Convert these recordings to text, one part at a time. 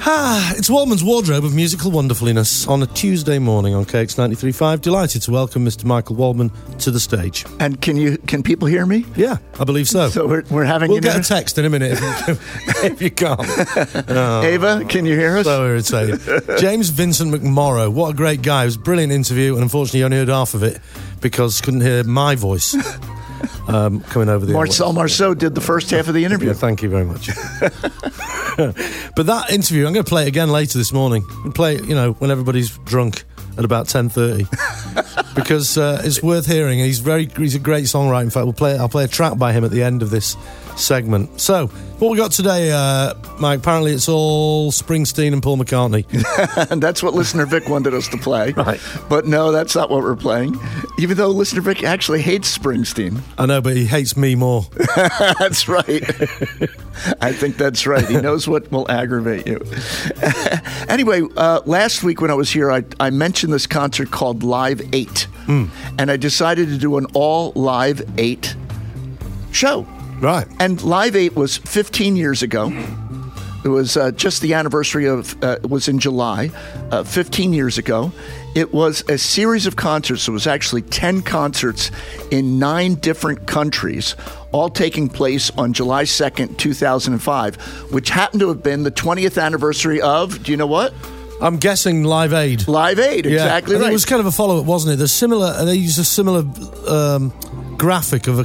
It's Waldman's Wardrobe of Musical Wonderfulness on a Tuesday morning on KX 93.5. Delighted to welcome Mr. Michael Waldman to the stage. And can people hear me? Yeah, I believe so. So we're having. We'll get a text in a minute if you can't. Oh, Ava, can you hear us? So irritating. James Vincent McMorrow, what a great guy. It was a brilliant interview, and unfortunately, you only heard half of it because couldn't hear my voice. Coming over the Marcel Marceau did the first half of the interview. Yeah, thank you very much. But that interview, I'm going to play it again later this morning. I'll play it, when everybody's drunk at about 10:30, because it's worth hearing. He's a great songwriter. In fact, I'll play a track by him at the end of this segment. So, what we got today, Mike? Apparently, it's all Springsteen and Paul McCartney. And that's what listener Vic wanted us to play. Right. But no, that's not what we're playing. Even though listener Vic actually hates Springsteen. I know, but he hates me more. That's right. I think that's right. He knows what will aggravate you. Anyway, last week when I was here, I mentioned this concert called Live 8. And I decided to do an all Live 8 show. Right. And Live 8 was 15 years ago. It was just the anniversary of, it was in July, 15 years ago. It was a series of concerts. It was actually 10 concerts in 9 different countries, all taking place on July 2nd, 2005, which happened to have been the 20th anniversary of, do you know what? I'm guessing Live Aid. Live Aid, exactly right. It was kind of a follow-up, wasn't it? They used a similar graphic of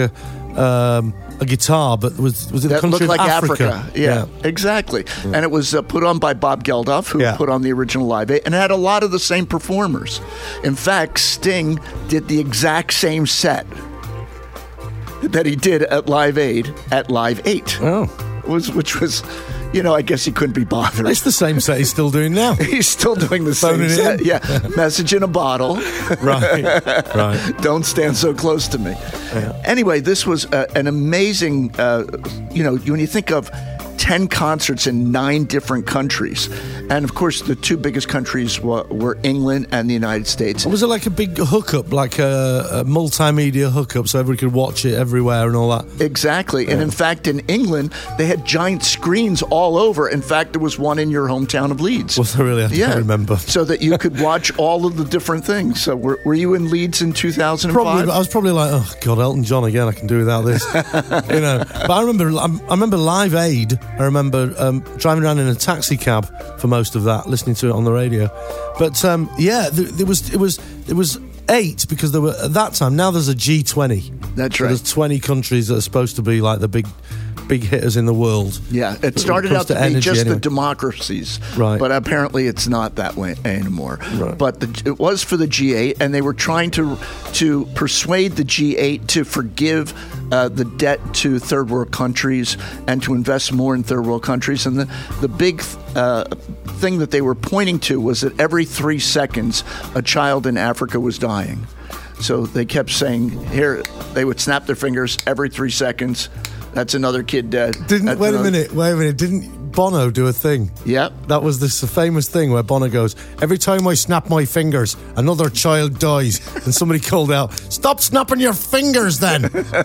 a guitar, but was it the country looked like of Africa? Yeah, exactly. Yeah. And it was put on by Bob Geldof, who put on the original Live 8, and it had a lot of the same performers. In fact, Sting did the exact same set that he did at Live Aid at Live 8. Oh. Which was, I guess he couldn't be bothered. It's the same set he's still doing now. He's still doing the same set. Yeah, message in a bottle. Right. Don't stand so close to me. Yeah. Anyway, this was an amazing, when you think of 10 concerts in 9 different countries. And, of course, the 2 biggest countries were England and the United States. Was it like a big hookup, like a multimedia hookup, so everybody could watch it everywhere and all that? Exactly. Yeah. And, in fact, in England, they had giant screens all over. In fact, there was one in your hometown of Leeds. Was there really? I don't remember. So that you could watch all of the different things. So were you in Leeds in 2005? Probably. I was probably like, oh, God, Elton John again. I can do without this. But I remember Live Aid. I remember driving around in a taxi cab for most of that, listening to it on the radio. But it was 8 because there were at that time. Now there's a G20. That's right. There's 20 countries that are supposed to be like the big hitters in the world. Yeah, it started out to be just the democracies, right? But apparently it's not that way anymore. Right. But it was for the G8, and they were trying to persuade the G8 to forgive the debt to third world countries and to invest more in third world countries. And the big thing that they were pointing to was that every 3 seconds a child in Africa was dying. So they kept saying, here, they would snap their fingers every 3 seconds. That's another kid dead. Wait a minute. Didn't Bono do a thing? Yep. That was this famous thing where Bono goes, every time I snap my fingers, another child dies. And somebody called out, stop snapping your fingers then.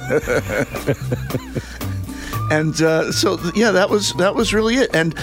And that was really it. And,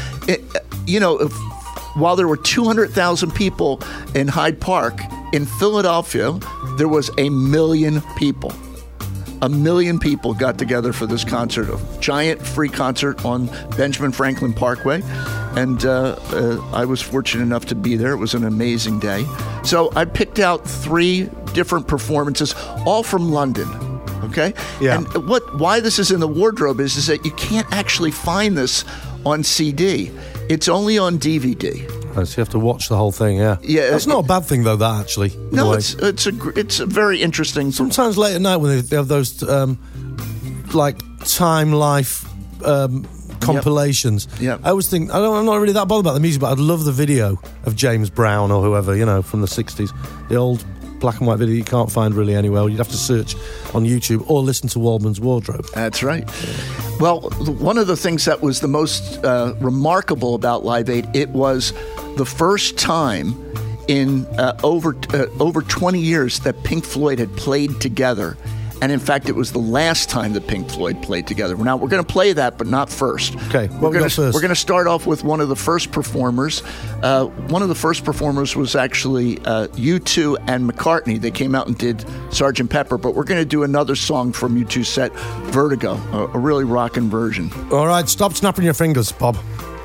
while there were 200,000 people in Hyde Park, in Philadelphia, there was 1 million people. 1 million people got together for this concert, a giant free concert on Benjamin Franklin Parkway. And I was fortunate enough to be there. It was an amazing day. So I picked out 3 different performances, all from London. Okay? Yeah. And why this is in the wardrobe is that you can't actually find this on CD. It's only on DVD. So you have to watch the whole thing, yeah. Yeah, that's not a bad thing though. That actually, no, it's a very interesting. Sometimes late at night when they have those like Time Life compilations. Yeah, I always think I'm not really that bothered about the music, but I'd love the video of James Brown or whoever from the '60s, the old black and white video you can't find really anywhere. You'd have to search on YouTube or listen to Waldman's Wardrobe. That's right. Well, one of the things that was the most remarkable about Live 8, it was the first time in over 20 years that Pink Floyd had played together And in fact, it was the last time that Pink Floyd played together. Now, we're going to play that, but not first. Okay, what we got first? We're going to start off with one of the first performers. One of the first performers was actually U2 and McCartney. They came out and did Sgt. Pepper, but we're going to do another song from U2's set, Vertigo, a really rockin' version. All right, stop snapping your fingers, Bob.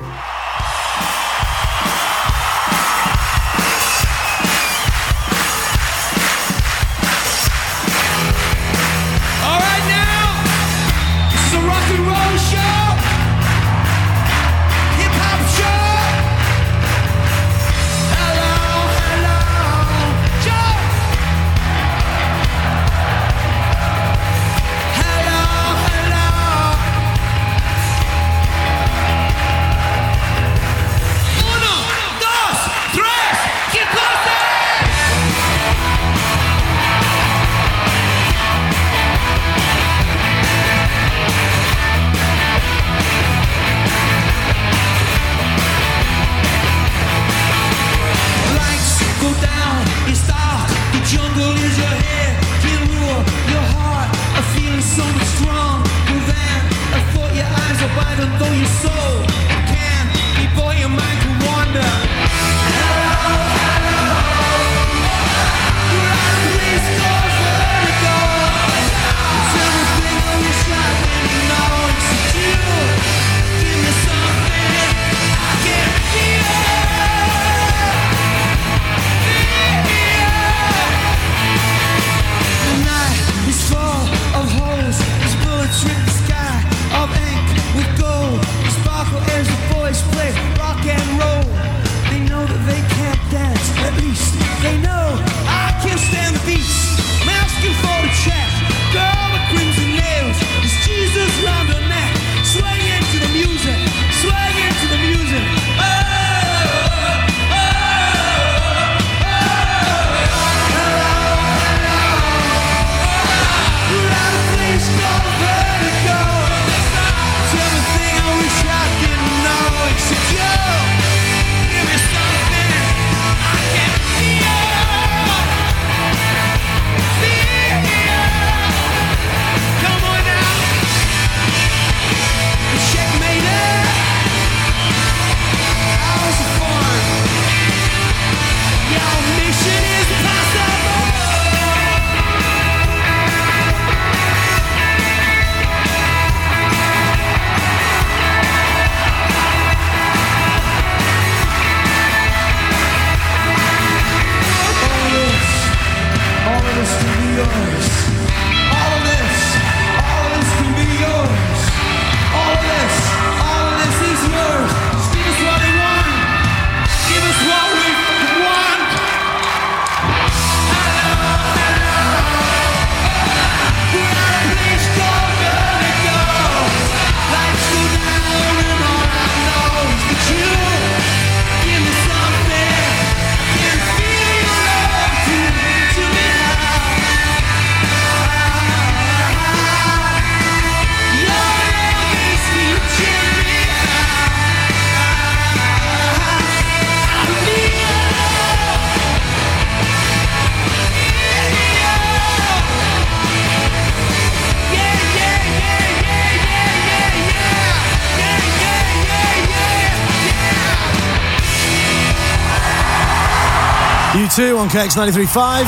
U2 on KX93.5,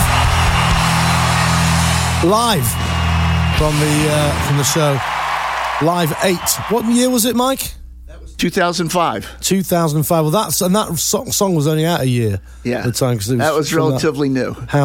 live from the show, Live 8. What year was it, Mike? That was 2005. 2005. Well, that song was only out a year. Yeah, at the time, because that was relatively new. How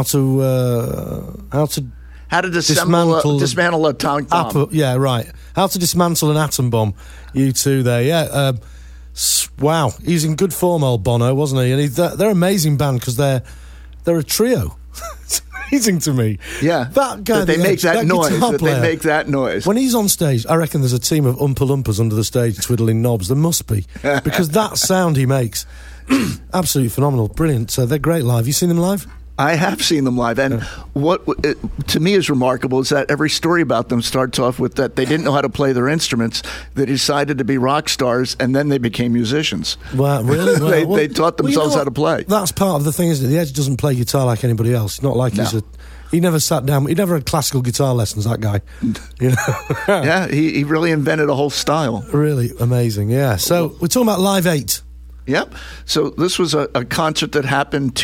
to dismantle an atomic bomb. Yeah, right. How to dismantle an atom bomb. U2 there. Yeah. Wow, he's in good form, old Bono, wasn't he? And they're an amazing band because they're a trio. It's amazing to me. Yeah, that guy. They make that noise. When he's on stage, I reckon there's a team of Oompa Loompas under the stage twiddling knobs. There must be, because that sound he makes, absolutely phenomenal, brilliant. So they're great live. You seen them live? I have seen them live, and what to me is remarkable is that every story about them starts off with that they didn't know how to play their instruments. They decided to be rock stars, and then they became musicians. Wow, really? They taught themselves how to play. That's part of the thing, isn't it? The Edge doesn't play guitar like anybody else. It's not like he's He never sat down. He never had classical guitar lessons, that guy. You know? Yeah, he really invented a whole style. Really amazing, yeah. So we're talking about Live 8. Yep. So this was a concert that happened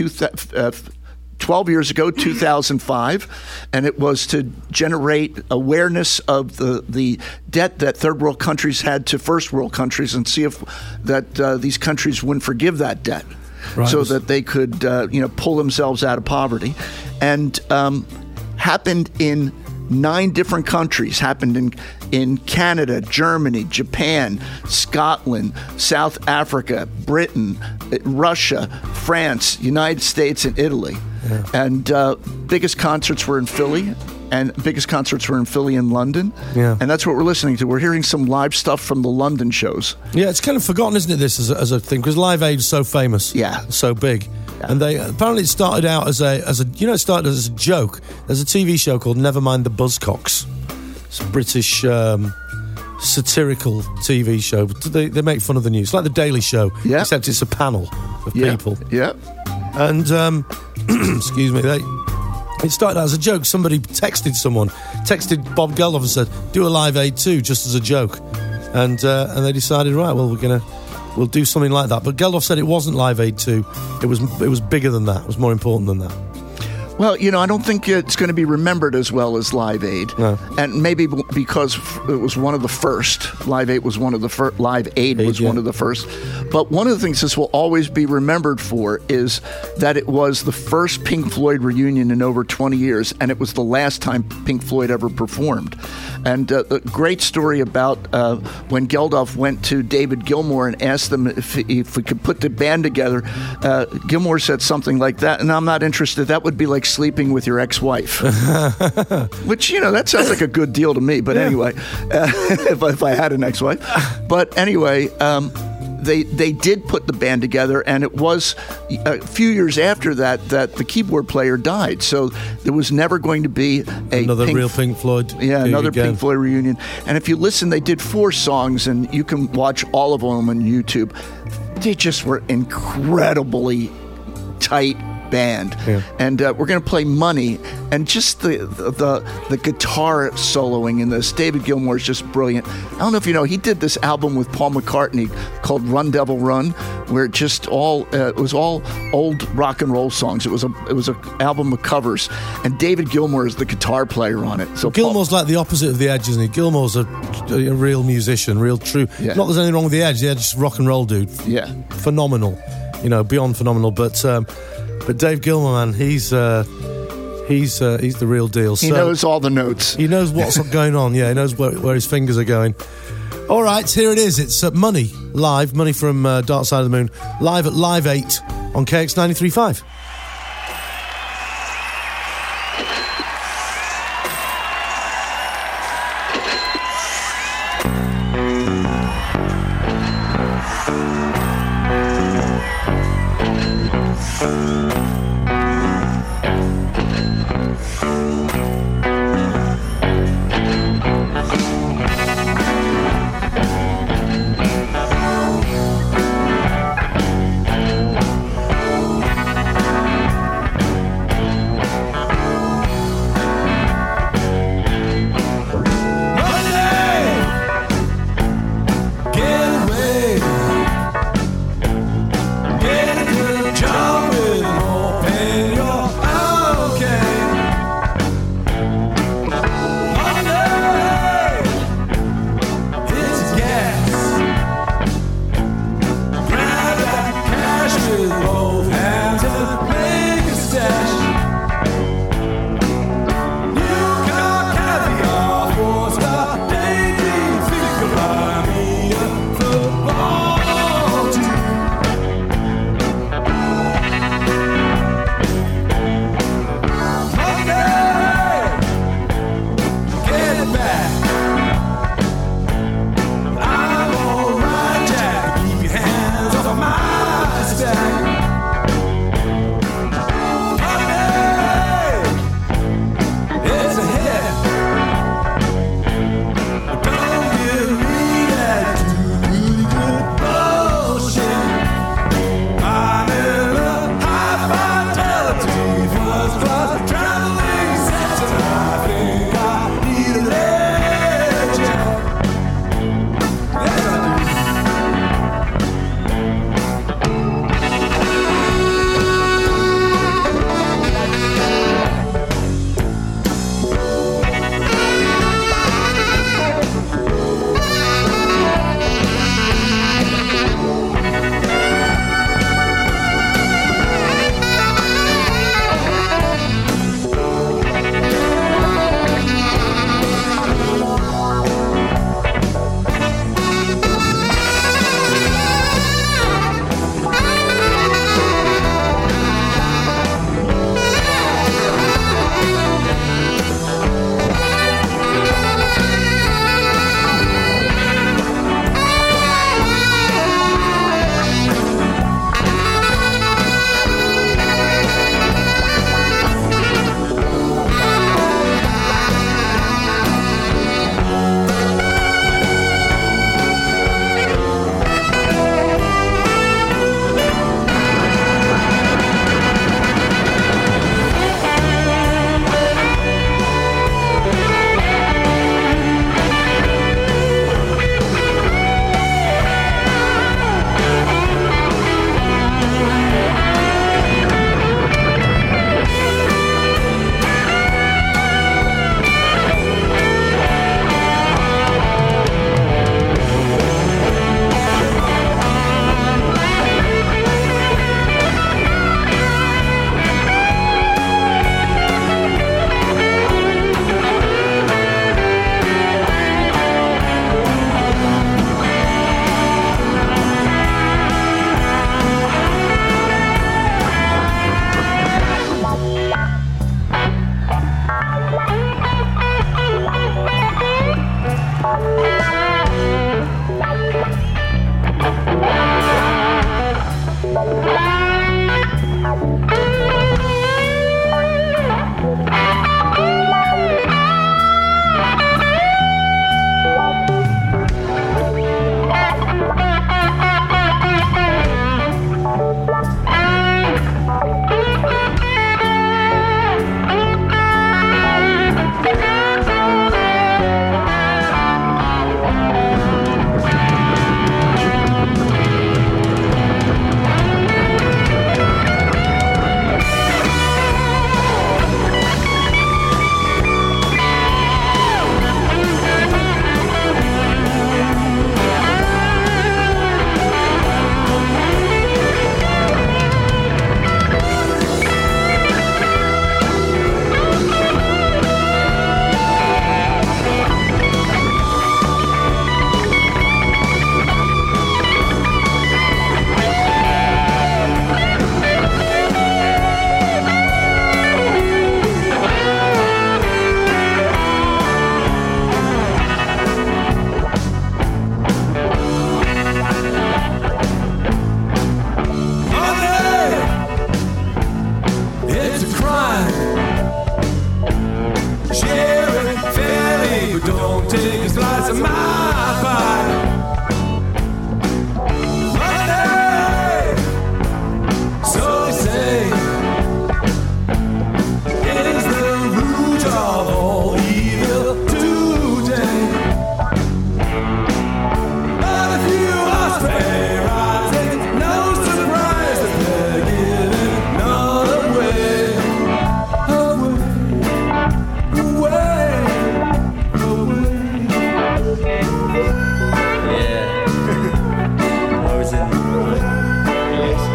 12 years ago, 2005, and it was to generate awareness of the debt that third world countries had to first world countries, and see if these countries wouldn't forgive that debt, right, so that they could pull themselves out of poverty. And happened in 9 different countries. Happened in Canada, Germany, Japan, Scotland, South Africa, Britain, Russia, France, United States, and Italy. Yeah. And biggest concerts were in Philly, and in London. Yeah. And that's what we're listening to. We're hearing some live stuff from the London shows. Yeah, it's kind of forgotten, isn't it, this as a thing, because Live Aid is so famous. Yeah. So big. Yeah. And they apparently it started out as it started as a joke. There's a TV show called Nevermind the Buzzcocks. It's a British satirical TV show. They make fun of the news, like the Daily Show, except it's a panel of people. Yeah. And excuse me, it started out as a joke. Somebody texted Bob Geldof and said, "Do a Live Aid too," just as a joke. And they decided, right, well, we'll do something like that. But Geldof said it wasn't Live Aid 2. It was bigger than that. It was more important than that. Well, I don't think it's going to be remembered as well as Live Aid. No. And maybe because it was one of the first. Live Aid was one of the first. Live Aid was one of the first. But one of the things this will always be remembered for is that it was the first Pink Floyd reunion in over 20 years, and it was the last time Pink Floyd ever performed. And a great story about when Geldof went to David Gilmour and asked them if we could put the band together. Gilmour said something like that, and I'm not interested. That would be like sleeping with your ex-wife. Which, that sounds like a good deal to me. But anyway, if I had an ex-wife. But anyway, they did put the band together, and it was a few years after that the keyboard player died. So there was never going to be another real Pink Floyd. Yeah, another Pink Floyd reunion. And if you listen, they did 4 songs, and you can watch all of them on YouTube. They just were incredibly tight band. Yeah. And we're going to play Money, and just the guitar soloing in this. David Gilmour is just brilliant. I don't know if you know, he did this album with Paul McCartney called Run Devil Run, where it was all old rock and roll songs. It was an album of covers, and David Gilmour is the guitar player on it. So Gilmour's like the opposite of the Edge, isn't he? Gilmour's a real musician, real true. Yeah. Not that there's anything wrong with the Edge. The Edge is rock and roll dude. Yeah, phenomenal. Beyond phenomenal. But Dave Gilmour, man, he's the real deal. He knows all the notes. He knows what's going on. Yeah, he knows where his fingers are going. All right, here it is. It's Money live. Money from Dark Side of the Moon, live at Live 8 on KX 93.5.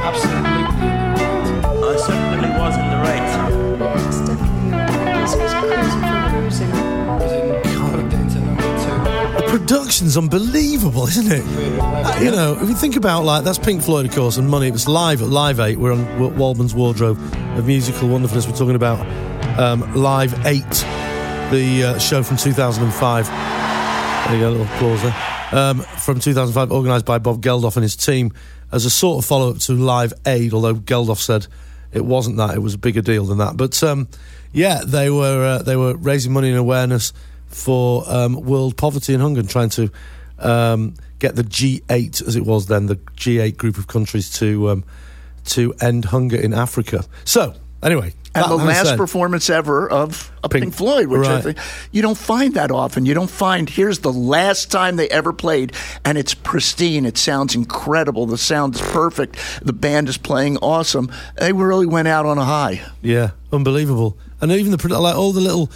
absolutely in the right. I certainly was in the right. Yes, definitely. This was crazy for cruising. Put it into number 2. The production's unbelievable, isn't it? You know, if you think about, like, that's Pink Floyd, of course, and Money. It was live at Live 8. We're on Waldman's Wardrobe of Musical Wonderfulness. We're talking about Live 8, the show from 2005. There you go, a little applause there. From 2005, organised by Bob Geldof and his team as a sort of follow-up to Live Aid, although Geldof said it wasn't that, it was a bigger deal than that. But, yeah, they were raising money and awareness for world poverty and hunger, and trying to get the G8, as it was then, the G8 group of countries to end hunger in Africa. So, anyway. And the last performance ever of Pink Floyd, which I think you don't find that often. You don't find, here's the last time they ever played, and it's pristine. It sounds incredible. The sound is perfect. The band is playing awesome. They really went out on a high. Yeah, unbelievable. And even like all the little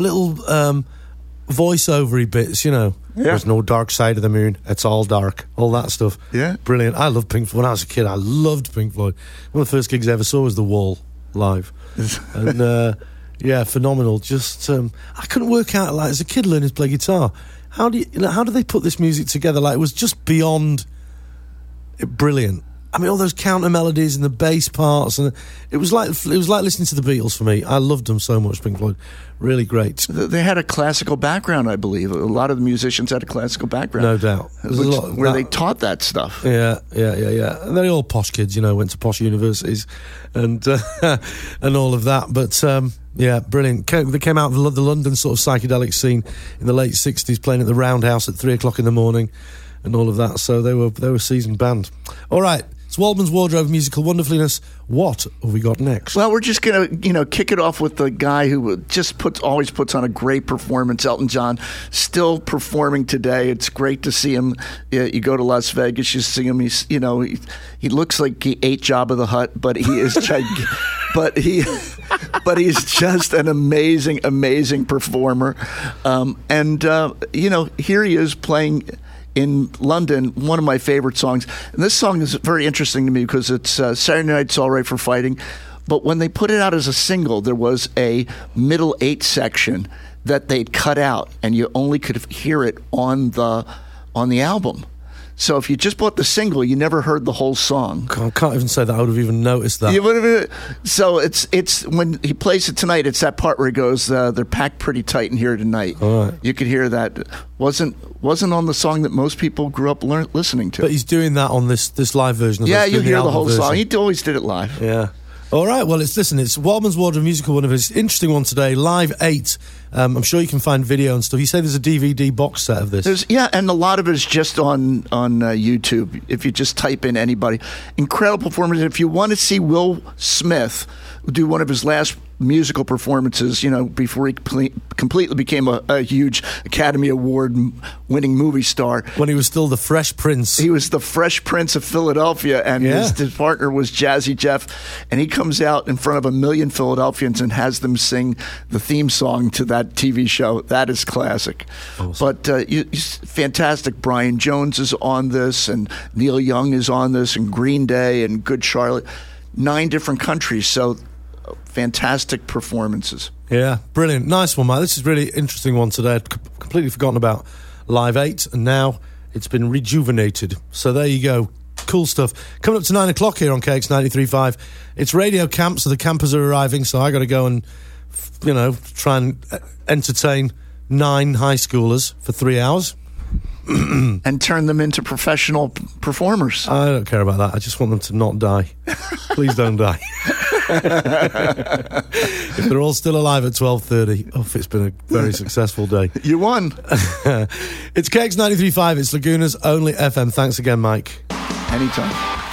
voiceover-y bits, you know. Yeah. There's no dark side of the moon. It's all dark. All that stuff. Yeah. Brilliant. I loved Pink Floyd. When I was a kid, I loved Pink Floyd. One of the first gigs I ever saw was The Wall live. And yeah, phenomenal. Just I couldn't work out, like, as a kid learning to play guitar, how do they put this music together? Like, it was just beyond brilliant. I mean, all those counter melodies and the bass parts, and it was like listening to the Beatles for me. I loved them so much, Pink Floyd. Really great. They had a classical background, I believe. A lot of the musicians had a classical background. No doubt. Where they taught that stuff. Yeah. And they're all posh kids, you know, went to posh universities and and all of that. But, yeah, brilliant. They came out of the London sort of psychedelic scene in the late 60s, playing at the Roundhouse at 3 o'clock in the morning and all of that. So they were a seasoned band. All right. It's Waldman's Wardrobe, Musical Wonderfulness. What have we got next? Well, we're just going to, kick it off with the guy who just always puts on a great performance, Elton John, still performing today. It's great to see him. You go to Las Vegas, you see him. He's, he looks like he ate Jabba the Hutt, but he is but he's just an amazing performer. Here he is playing in London, one of my favorite songs. And this song is very interesting to me because it's Saturday Night's All Right for Fighting. But when they put it out as a single, there was a middle 8 section that they'd cut out, and you only could hear it on the album. So if you just bought the single, you never heard the whole song. I can't even say that I would have even noticed that. So it's when he plays it tonight, it's that part where he goes, they're packed pretty tight in here tonight. All right. You could hear that. Wasn't on the song that most people grew up listening to. But he's doing that on this live version. Yeah, you hear the whole song. He always did it live. Yeah. All right, well, it's Waldman's Wardrobe, Musical Wonderfulness. Interesting one today, Live 8. I'm sure you can find video and stuff. You say there's a DVD box set of this. And a lot of it is just on YouTube. If you just type in anybody. Incredible performance. If you want to see Will Smith do one of his last musical performances, before he completely became a huge Academy Award winning movie star. When he was still the Fresh Prince. He was the Fresh Prince of Philadelphia, and his partner was Jazzy Jeff, and he comes out in front of 1 million Philadelphians and has them sing the theme song to that TV show. That is classic. Awesome. But fantastic. Brian Jones is on this, and Neil Young is on this, and Green Day, and Good Charlotte. 9 different countries, so fantastic performances. Yeah, brilliant. Nice one, Mike. This is a really interesting one today. I'd completely forgotten about Live 8, and now it's been rejuvenated. So there you go. Cool stuff. Coming up to 9 o'clock here on KX93.5. It's Radio Camp, so the campers are arriving, so I got to go and, try and entertain 9 high schoolers for 3 hours. And turn them into professional performers. I don't care about that. I just want them to not die. Please don't die. If they're all still alive at 12:30, it's been a very successful day. You won. It's KX93.5. It's Laguna's only FM. Thanks again, Mike. Anytime.